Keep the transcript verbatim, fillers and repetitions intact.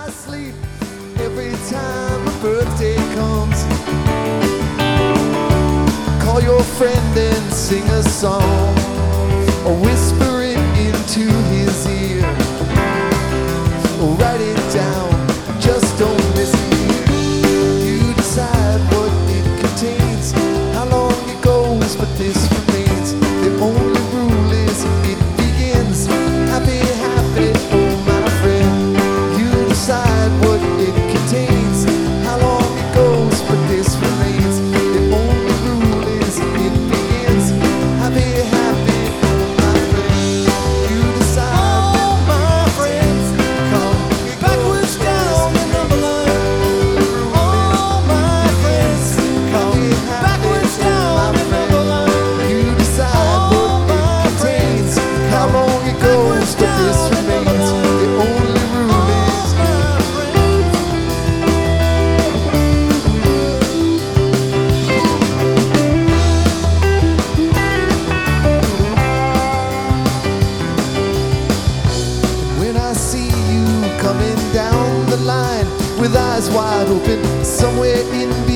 sleep every time a birthday comes. Call your friend and sing a song, or whisper it into his ear, or write it down, just don't listen. You decide what it contains, how long it goes, but this remains. The only rule is it begins. Happy, happy, oh my friend. You decide what it contains, how long it goes, but this remains. The only rule is it begins. Happy, happy, oh my friend. You decide, oh my friends, come backwards down the number line. Oh my friends, come backwards down the number line. You decide what it contains, how long it goes, but this remains. The only rule is when I see you coming down the line with eyes wide open, somewhere in